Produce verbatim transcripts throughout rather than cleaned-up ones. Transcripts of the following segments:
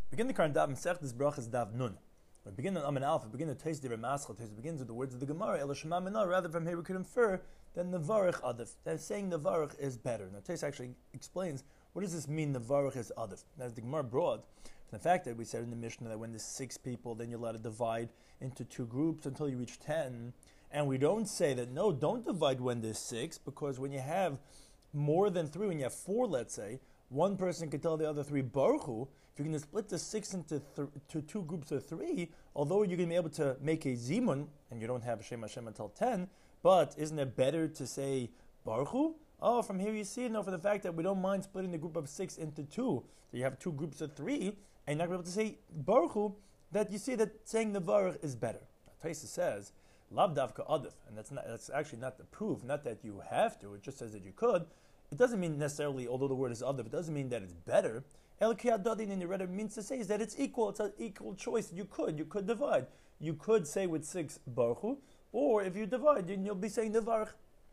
Begin the current Daf Masechtas Brachas Daf Nun. We begin on Amin Alpha, begin to taste the Ramaschal, taste begins with the words of the Gemara, El Shema Minah. Rather, from here we could infer that Nevarich Adif. That saying Nevarich is better. Now, Taste actually explains what does this mean, Nevarich is Adif. Now, as the Gemara brought, from the fact that we said in the Mishnah that when there's six people, then you're allowed to divide into two groups until you reach ten. And we don't say that, no, don't divide when there's six, because when you have more than three, when you have four, let's say, one person can tell the other three Baruch Hu. If you're going to split the six into th- to two groups of three, although you're going to be able to make a Zimun, and you don't have Shem Hashem until ten, but isn't it better to say Baruch Hu? Oh, from here you see, no, for the fact that we don't mind splitting the group of six into two, so you have two groups of three, and you're not going to be able to say Baruch Hu, that you see that saying the Baruch is better. Taisa says, Lav Davka Adif, and that's not, that's actually not the proof, not that you have to, it just says that you could. It doesn't mean necessarily, although the word is Adif, it doesn't mean that it's better. El Kiyadadin in the Reddit means to say is that it's equal, it's an equal choice. You could, you could divide. You could say with six Baruch Hu, or if you divide, then you'll be saying Nevarich.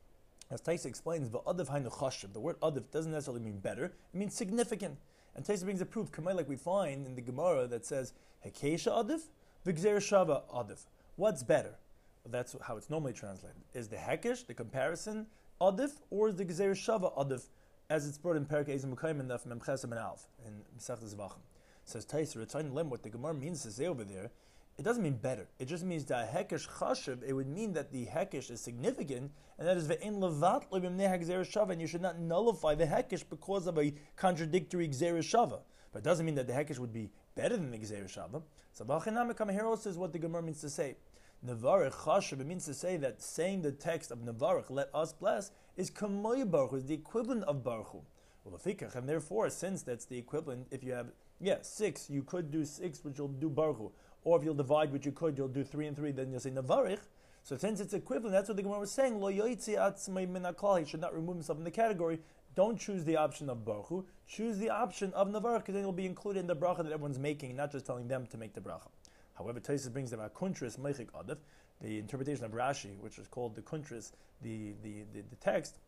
As Taisa explains, the Adif Hainu Chashiv, the word Adif doesn't necessarily mean better, it means significant. And Taisa brings a proof, Kamei, like we find in the Gemara that says, Hekesha Adif, V'gzer Shava Adif. What's better? That's how it's normally translated. Is the Hekesh, the comparison, Adif, or is the Gzer Shava Adif, as it's brought in Perek Ezim Mukayim and Mem Chesem and Alf in Masechtas Zvachim? Says Taisa, Retain Lem, what the Gemara means to say over there, it doesn't mean better. It just means that Hekesh Chashiv, it would mean that the Hekesh is significant, and that is Ve'en Levat Lebim Nehak Gzer Shava, and you should not nullify the Hekesh because of a contradictory Gzer Shava. But it doesn't mean that the Hekesh would be better than the Gzer Shava. So Bachinamikam here says what the Gemara means to say. Nevarich Chashiv, it means to say that saying the text of Nevarich, let us bless, is Kamoy Baruch Hu, is the equivalent of Baruch Hu. Well, and therefore, since that's the equivalent, if you have, yeah, six, you could do six, which you'll do Baruch Hu. Or if you'll divide which you could, you'll do three and three, then you'll say Nevarich. So since it's equivalent, that's what the Gemara was saying, Lo yoitzi atzmai min hakol, he should not remove himself from the category. Don't choose the option of Baruch Hu, choose the option of Nevarich, because then it'll be included in the bracha that everyone's making, not just telling them to make the bracha. However, Tosfos brings the Kuntris Meichik Adif, the interpretation of Rashi, which is called the Kuntris, the, the, the, the text,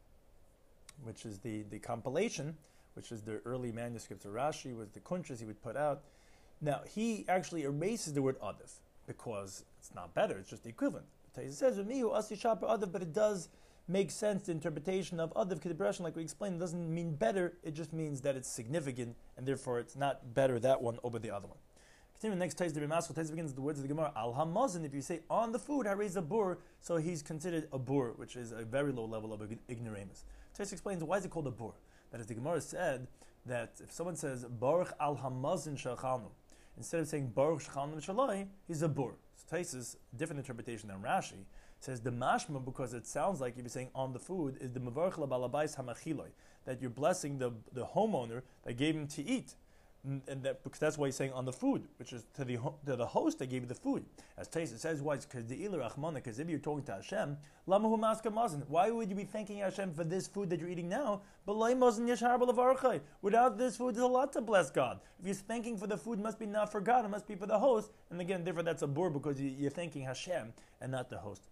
which is the, the compilation, which is the early manuscripts of Rashi, was the Kuntris he would put out. Now, he actually erases the word Adif, because it's not better, it's just the equivalent. Tosfos says, Adif, but it does make sense, the interpretation of Adif, Kedebrashan, like we explained, it doesn't mean better, it just means that it's significant, and therefore it's not better that one over the other one. Continue the next Tais the Ramaschal. Tais begins with the words of the Gemara. Al Hamazon. If you say on the food, Harez a bur, so he's considered a bur, which is a very low level of ignoramus. Tais explains why is it called a bur. That is, the Gemara said that if someone says Baruch Al Hamazon Shachalnu, instead of saying Baruch Shachalnu Shalai, he's a bur. So Tais is a different interpretation than Rashi. Says the mashma, because it sounds like if you're saying on the food, is the Mavarch Labalabais Hamachiloi, that you're blessing the the homeowner that gave him to eat. And that, because that's why he's saying on the food, which is to the to the host that gave you the food. As Taisa says, why? Because the ilir achmana. Because if you're talking to Hashem, lamahu maska mazin. Why would you be thanking Hashem for this food that you're eating now? But lay mazin yashar b'levarchai. Without this food, there's a lot to bless God. If you're thanking for the food, it must be not for God. It must be for the host. And again, therefore, that's a bur because you're thanking Hashem and not the host.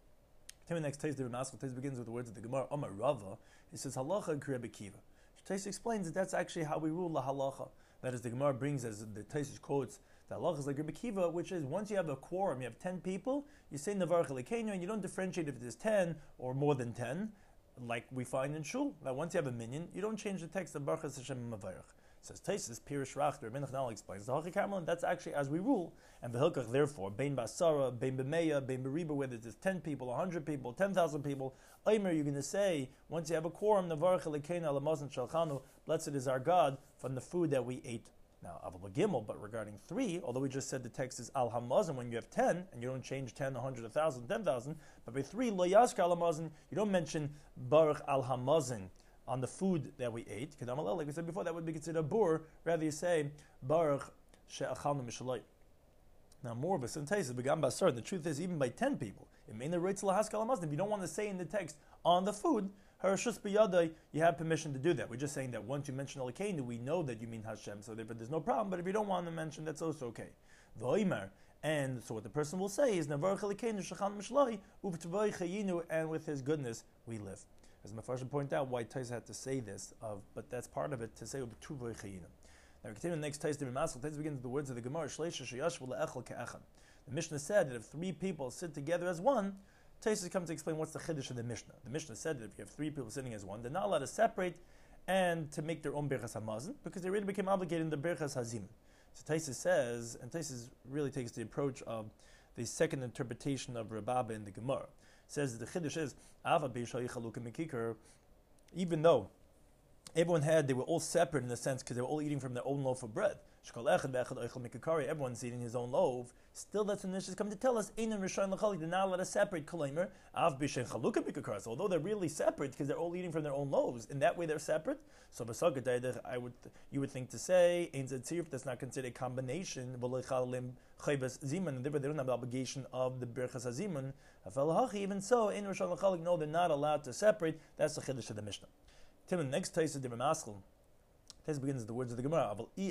The next Taisa the Ramaschal Taisa begins with the words of the Gemara. Omar Rava. He says halacha and kriya b'kiva. Taisa explains that that's actually how we rule the halacha. That is, the Gemara brings, as the Tosfos quotes, the halacha is like Rabbi Kiva, which is once you have a quorum, you have ten people, you say Nevarich Elokeinu, and you don't differentiate if it is ten or more than ten, like we find in Shul. That once you have a minyan, you don't change the text of Baruch Hashem Mavarich. Says Tosfos, Pirish Rachter, Ben Chanal explains the halacha Karmel, and that's actually as we rule. And the Hilkach, therefore, Bein Basara, Bein B'meya, Bein B'riba, whether it's ten people, one hundred people, ten thousand people, Aimer, you're going to say, once you have a quorum, Nevarich Elokeinu Alamazon Shalchanu, blessed is our God from the food that we ate. Now, Aval Gimel, but regarding three, although we just said the text is Al Hamazon when you have ten, and you don't change ten, one hundred, one thousand, ten thousand, but by three, Lo Yaska Al Hamazon, you don't mention Baruch Al Hamazon on the food that we ate. Like we said before, that would be considered a bur. Rather, you say Baruch She'achalnu Mishalai. Now, more of a sentence is began by sir. The truth is, even by ten people, it may not write Lahaska Al Hamazon. If you don't want to say in the text on the food, Harashus b'yadai, you have permission to do that. We're just saying that once you mention Elokeinu, we know that you mean Hashem, so therefore there's no problem. But if you don't want to mention, that's also okay. V'oimer, and so what the person will say is Nevarich Elokeinu shachan mishlai uv'tvoi chayinu, and with His goodness we live. As Mefarshim point out, why Tosfos had to say this, of, but that's part of it to say uv'tvoi chayinu. Now we continue the next Tais Divrei Maschil. Tais begins with the words of the Gemara. Shleisha sheyashvu le'echel ke'echad. The Mishnah said that if three people sit together as one, Tais comes to explain what's the chiddush of the Mishnah. The Mishnah said that if you have three people sitting as one, they're not allowed to separate and to make their own Birchas HaMazon, because they already became obligated in the Birchas HaZimun. So Tais says, and Tais really takes the approach of the second interpretation of Rababa in the Gemara. Says that the chiddush is Ava Beishay Chalukah Mekikar, even though everyone had, they were all separate in a sense because they were all eating from their own loaf of bread. Everyone's eating his own loaf. Still, that's when the Mishnah come to tell us, they're not allowed to separate. Although they're really separate because they're all eating from their own loaves, in that way they're separate. So, I would, you would think to say, that's not considered a combination. They don't have the obligation of the Birchas HaZimun. Even so, no, they're not allowed to separate. That's the chiddush of the Mishnah. Tim, the next Tais of Divrei Maschil. Tais begins with the words of the Gemara.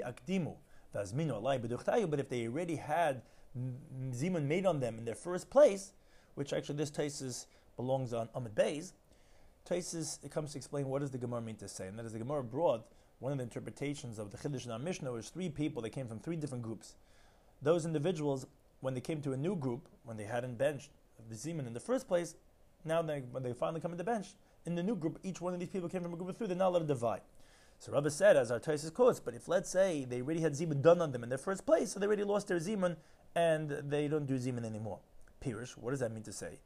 But if they already had zimun made on them in their first place, which actually this Tais belongs on Amud Beis, Tais it comes to explain what does the Gemara mean to say, and that is the Gemara brought one of the interpretations of the chiddush in our Mishnah was three people. They came from three different groups. Those individuals, when they came to a new group, when they hadn't benched the zimun in the first place, now they, when they finally come to the bench, in the new group, each one of these people came from a group of three, they're not allowed to divide. So Rabbi said, as our Taisus quotes, but if let's say they already had zimun done on them in their first place, so they already lost their zimun and they don't do zimun anymore. Pirish, what does that mean to say?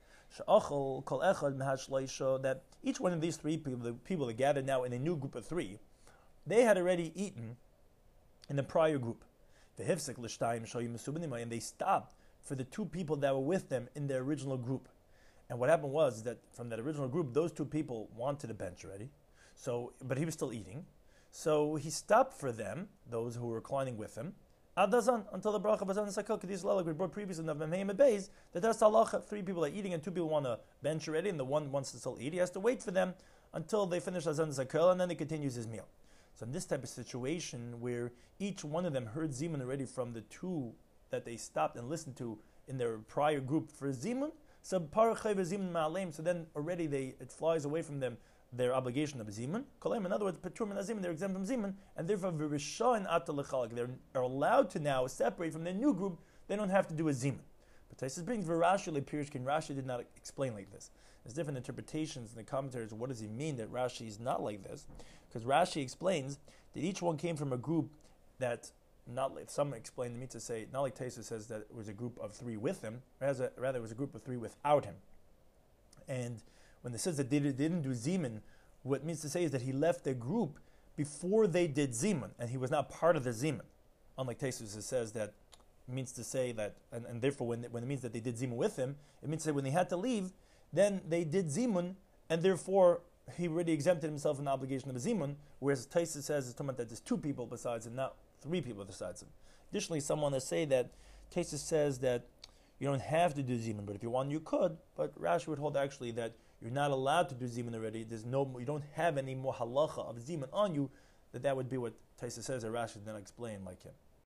That each one of these three people, the people that gathered now in a new group of three, they had already eaten in the prior group. And they stopped for the two people that were with them in their original group. And what happened was that from that original group, those two people wanted to bench already. So, but he was still eating. So he stopped for them, those who were reclining with him, Adazan, until the bracha was on the Sakal Kadis Lalak. We brought previously in the Memheim Beis that that's halacha. Three people are eating and two people want to bench already, and the one wants to still eat. He has to wait for them until they finish Azan Sakal, and then he continues his meal. So in this type of situation where each one of them heard Zimun already from the two that they stopped and listened to in their prior group for Zimun, so so then already they it flies away from them their obligation of Zimun. In other words, Peturim and Zimun, they're exempt from Zimun, and therefore they're allowed to now separate from their new group. They don't have to do a Zimun. But Taisus brings Rashi Lepirishkin. Rashi did not explain like this. There's different interpretations in the commentaries. What does he mean that Rashi is not like this? Because Rashi explains that each one came from a group that, not like some explain to me to say, not like Taisus says that it was a group of three with him, rather, rather it was a group of three without him. And when it says that they didn't do Zimun, what it means to say is that he left the group before they did Zimun, and he was not part of the Zimun. Unlike Taisus, it says that it means to say that, and, and therefore when, when it means that they did Zimun with him, it means to say when they had to leave, then they did Zimun, and therefore he already exempted himself from the obligation of a Zimun, whereas Taisus says it's talking about that there's two people besides him, not three people besides him. Additionally, someone to say that Taisus says that you don't have to do Zimun, but if you want, you could, but Rashi would hold actually that you're not allowed to do Zimun already. There's no, you don't have any more halacha of Zimun on you. That that would be what Taisus says. That Rashi did not explain like him.